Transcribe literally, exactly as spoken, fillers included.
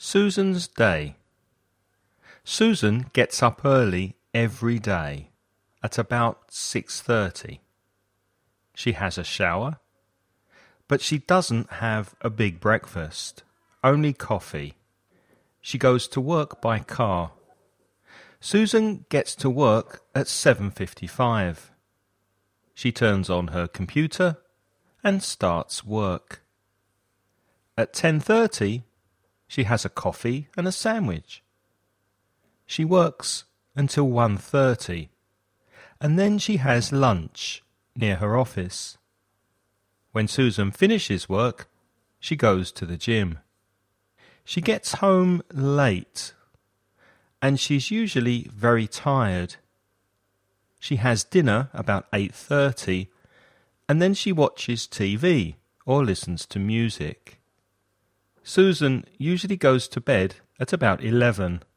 Susan's day. Susan gets up early every day at about six thirty. She has a shower, but she doesn't have a big breakfast, only coffee. She goes to work by car. Susan gets to work at seven fifty-five. She turns on her computer and starts work. At ten thirty, she has a coffee and a sandwich. She works until one thirty, and then she has lunch near her office. When Susan finishes work, she goes to the gym. She gets home late, and she's usually very tired. She has dinner about eight thirty, and then she watches T V or listens to music. Susan usually goes to bed at about eleven.